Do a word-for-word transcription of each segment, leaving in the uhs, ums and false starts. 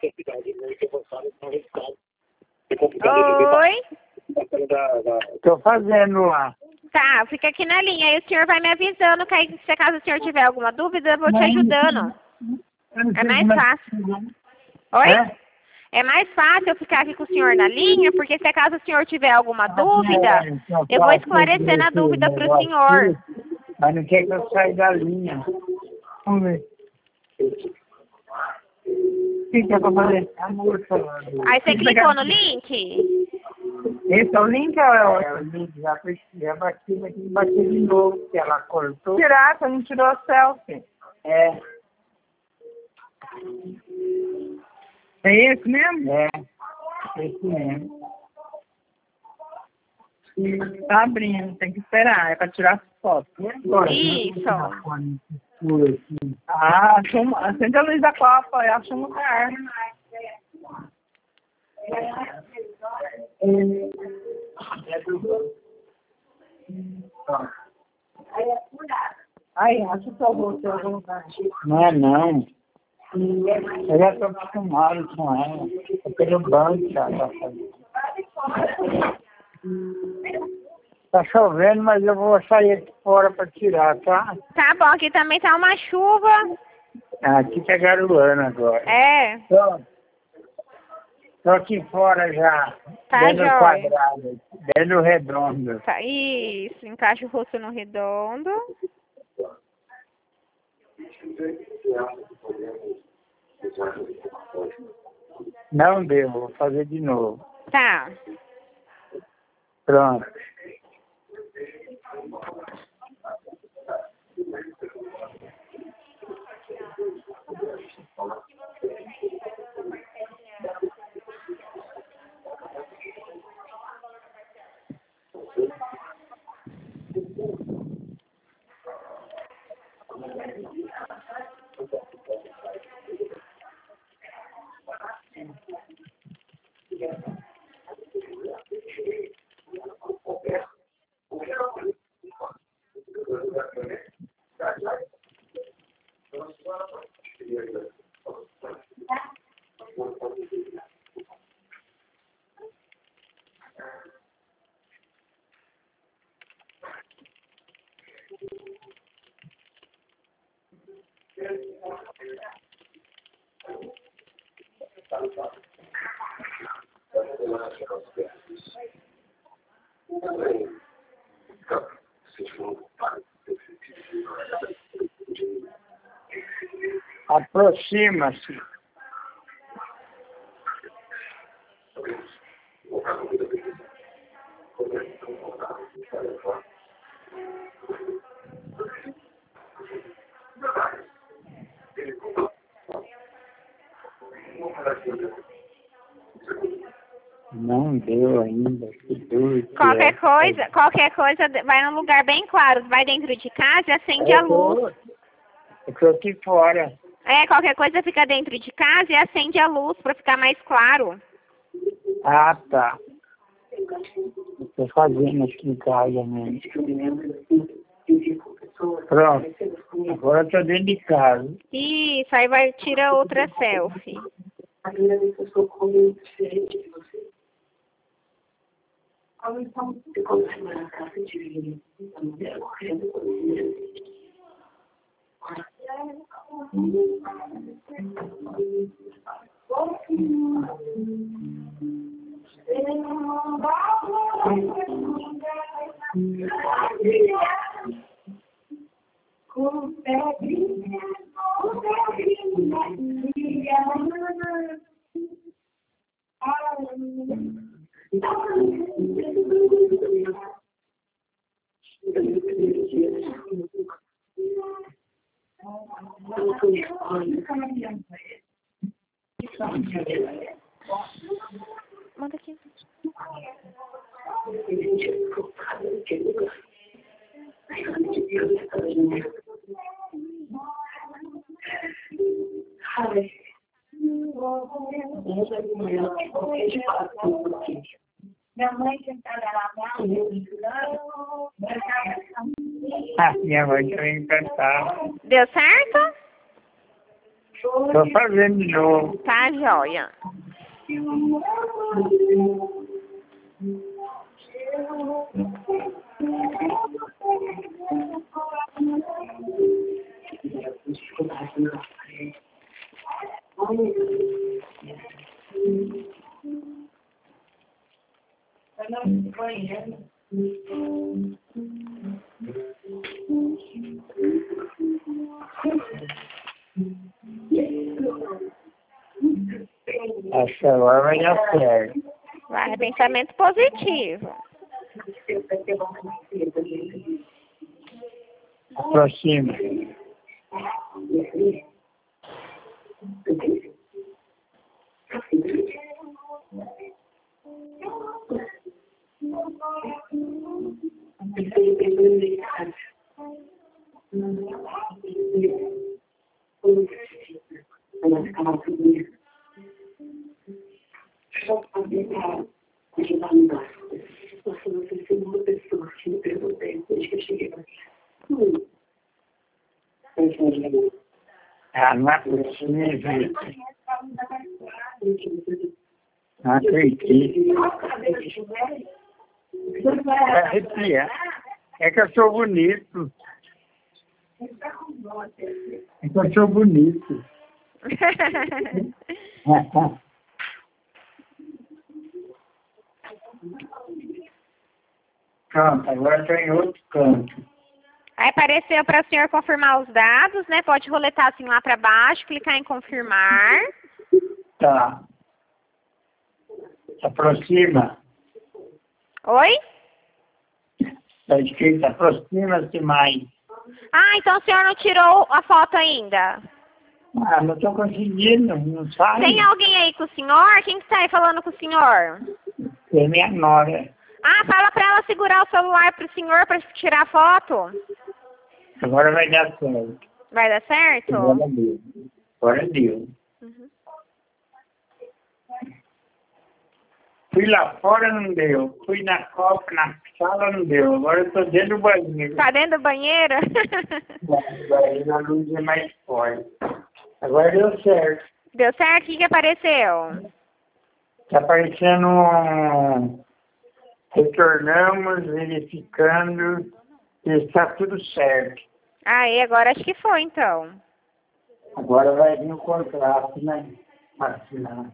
Oi? Tô fazendo lá. Tá, fica aqui na linha. Aí o senhor vai me avisando, que aí, se caso o senhor tiver alguma dúvida, eu vou te ajudando. É mais fácil. Oi? É? É mais fácil eu ficar aqui com o senhor na linha, porque se caso o senhor tiver alguma dúvida, eu vou esclarecendo a dúvida para o senhor. Mas não quer que eu saia da linha. Vamos ver. O que que é pra fazer? A moça lá do... Aí você clicou no link? Esse é o link ou é o é o link? Já, fez- já bati, mas tem que bater de novo, porque ela cortou. Tirar, você não tirou a selfie. É. É esse mesmo? É. Esse mesmo. Tá abrindo, tem que esperar, é pra tirar foto. Isso. Ah, achou um- acende a luz da copa, eu acho um lugar. Ai, acho que eu vou ter algum lugar. Não é não. Eu já tô acostumado com ela. É pelo banco que ela tá fazendo. Tá chovendo, mas eu vou sair aqui fora para tirar, tá? Tá bom, aqui também tá uma chuva. Aqui tá garoando agora. É, Tô, tô aqui fora já, Tá dentro do jóia. quadrado, dentro do redondo. tá, isso. Encaixa o rosto no redondo. Não deu, vou fazer de novo. Tá. Pronto. Aproxima-se. Não deu ainda, que duro. que Qualquer é. coisa, qualquer coisa, vai num lugar bem claro. Vai dentro de casa e acende a luz. Eu tô aqui fora. É, qualquer coisa fica dentro de casa e acende a luz pra ficar mais claro. Ah, tá. Eu tô fazendo aqui em casa mesmo. Pronto. Agora eu tô dentro de casa. Isso, aí vai tira outra selfie. Manda aqui. Minha mãe sentada lá Ah, minha mãe também cantava. Deu certo? Tô fazendo de novo. Tá, joia. Acho que agora vai dar certo. Vai, pensamento positivo. Aproxima. Ah, não é possível. Não acredito. Arrepia. É que eu sou bonito. É que eu sou bonito. Pronto, agora estou em outro canto. Aí apareceu para o senhor confirmar os dados, né? Pode roletar assim lá para baixo, clicar em confirmar. Tá. Aproxima. Oi? Está escrito, aproxima-se mais. Ah, então o senhor não tirou a foto ainda? Ah, não estou conseguindo, não sai. Tem alguém aí com o senhor? Quem que está aí falando com o senhor? É minha nora. Ah, fala para ela segurar o celular para o senhor para tirar a foto. Agora vai dar certo. Vai dar certo? Agora deu. Agora deu. Uhum. Fui lá fora, não deu. Fui na copa, na sala, não deu. Agora eu estou dentro do banheiro. Tá dentro do banheiro? Daí a luz é mais forte. Agora deu certo. Deu certo? O que que apareceu? Está aparecendo um... Retornamos, verificando, e está tudo certo. Aí, agora acho que foi, então. Agora vai vir o contrato, né? Assinar.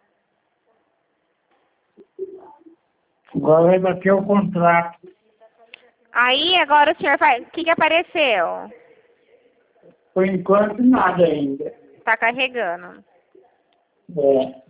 Agora vai bater o contrato. Aí, agora o senhor faz... O que que apareceu? Por enquanto, nada ainda. Tá carregando. É.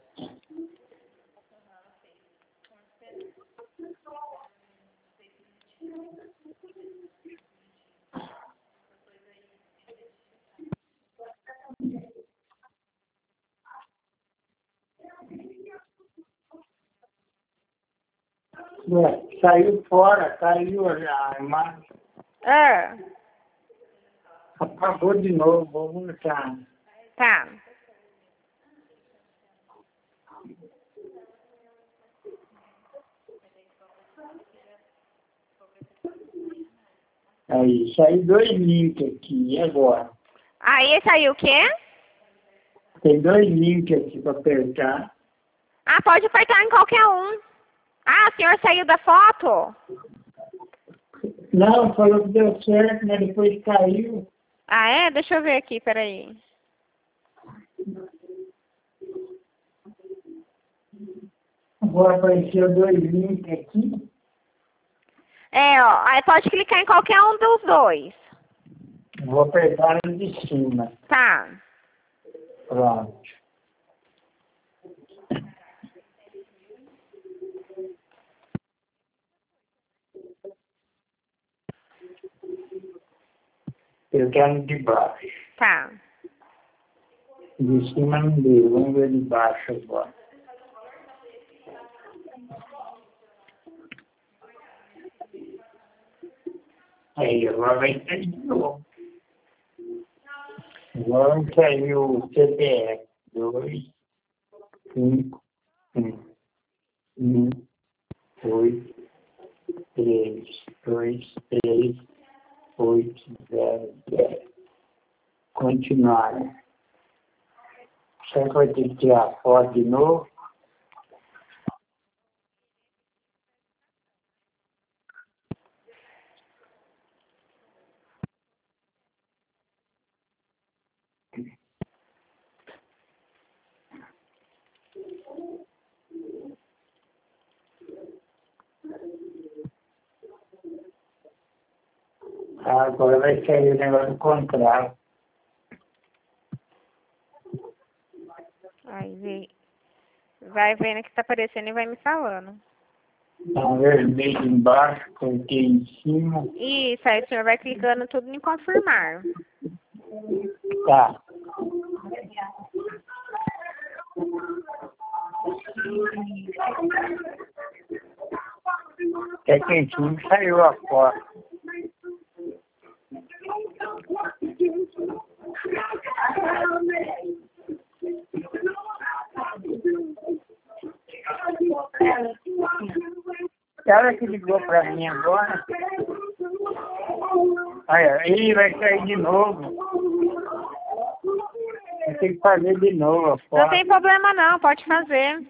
É, saiu fora, caiu a imagem. Ah, Apagou de novo, vou voltar. tá. Aí, saiu dois links aqui, e agora? Aí saiu o quê? Tem dois links aqui para apertar. Ah, pode apertar em qualquer um. Ah, o senhor saiu da foto? Não, falou que deu certo, mas depois caiu. Ah, é? Deixa eu ver aqui, peraí. Agora apareceu dois links aqui. É, ó. Aí pode clicar em qualquer um dos dois. Vou apertar no de cima. Tá. Pronto. Eu quero no de baixo. Tá. De cima não deu. Vamos ver de baixo agora. Aí, agora vai sair de novo. Agora saiu o C P F. Dois, cinco, um, um, oito, três, dois, três, oito, zero, zero. Continuar. Você vai ter que tirar foto de novo. Agora vai sair o negócio do contrato. Aí, vê. Vai vendo que tá aparecendo e vai me falando. Tá um vermelho embaixo, coloquei em cima. Isso, aí o senhor vai clicando tudo em confirmar. Tá. Até que em cima saiu a foto. Ela que ligou pra mim agora. Olha, ele vai sair de novo. Eu tenho que fazer de novo a foto. Não tem problema não, pode fazer.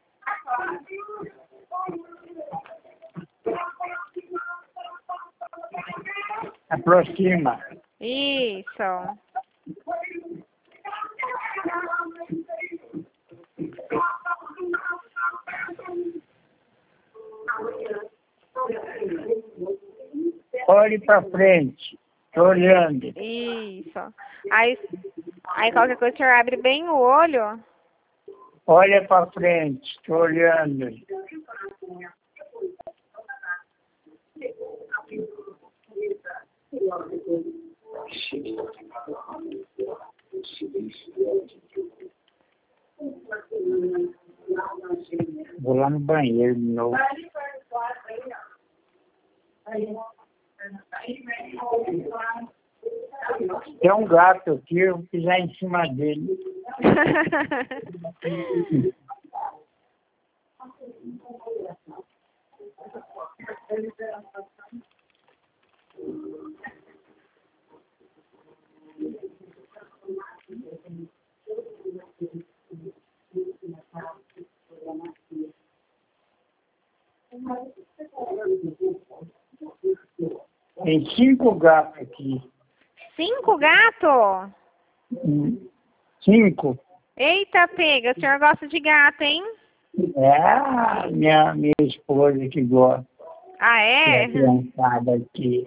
Aproxima. Isso. Olhe para frente. Estou olhando. Isso. Aí, aí qualquer coisa o senhor abre bem o olho. Olha para frente. Estou olhando. Vou lá no banheiro de novo. Tem um gato aqui, eu vou pisar em cima dele. Tem cinco gatos aqui. Cinco gatos? Cinco? Eita, pega, o senhor gosta de gato, hein? É a minha, minha esposa que gosta. Ah, é? É criançada aqui.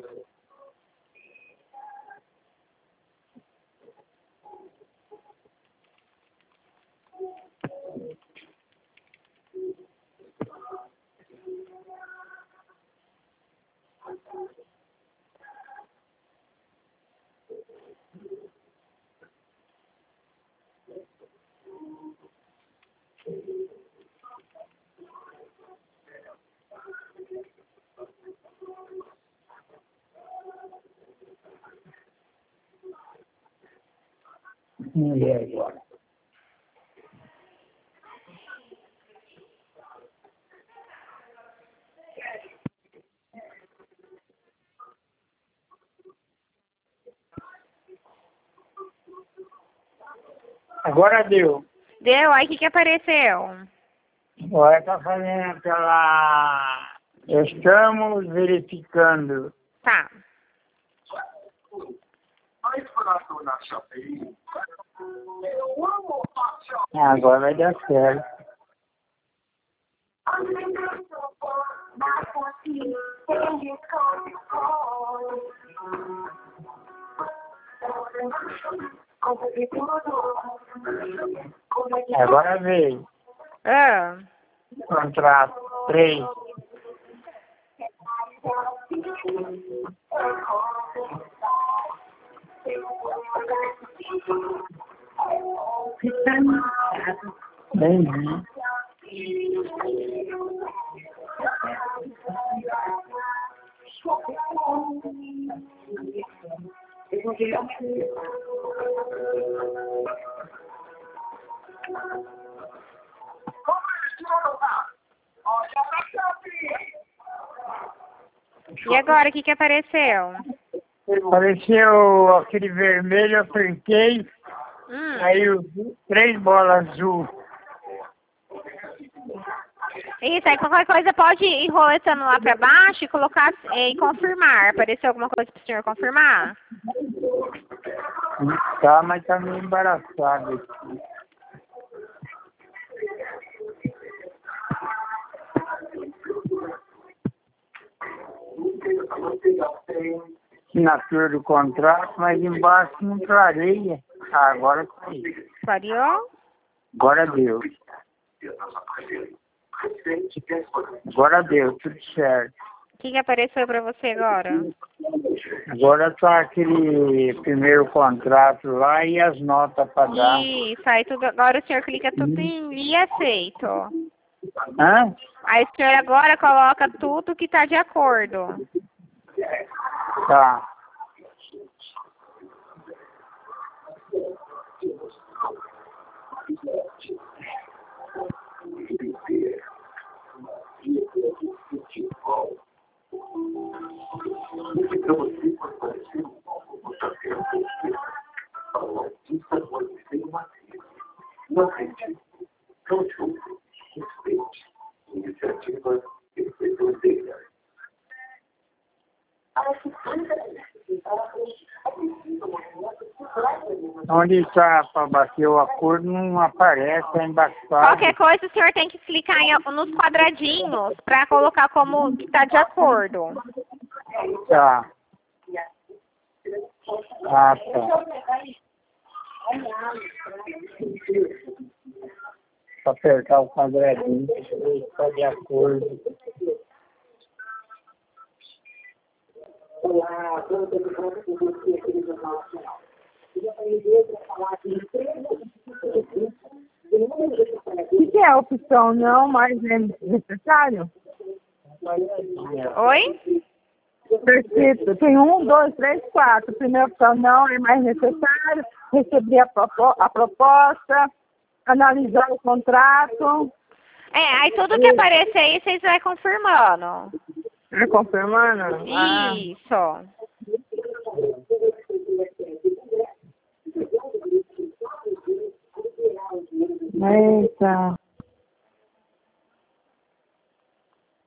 Mulher agora. Agora deu. Deu? Aí o que que apareceu? Agora está fazendo aquela... Estamos verificando. Tá. Agora vai dar certo. Agora veio. Ah. Contrato. Três. Bem-vindo. E agora, o que que apareceu? Apareceu aquele vermelho, eu apertei, Hum. aí eu vi. Três bolas azul. Isso, aí qualquer coisa pode ir roletando lá pra baixo e colocar e confirmar. Apareceu alguma coisa pro senhor confirmar? Tá, mas tá meio embaraçado aqui. Assinatura do contrato, mas embaixo não clareia. Ah, agora foi. Clareou? Agora deu. Agora deu, tudo certo. O que, que apareceu pra você agora? Agora tá aquele primeiro contrato lá e as notas para dar. Isso, aí tudo, agora o senhor clica tudo em e aceito. Hã? Aí o senhor agora coloca tudo que tá de acordo. Tá. Onde está para bater o acordo não aparece, é embaixado. Qualquer coisa o senhor tem que clicar em, nos quadradinhos para colocar como que tá de acordo. Tá. Ah, tá. Para apertar o quadradinho, está de acordo. O que é a opção não, mas é necessário? Oi? Perfeito. Tem um, dois, três, quatro. Primeira opção não é mais necessário. Receber a, propo a proposta, analisar o contrato. É, aí tudo que aparecer aí vocês vão confirmando. É confirmando? Isso. Ah. Eita.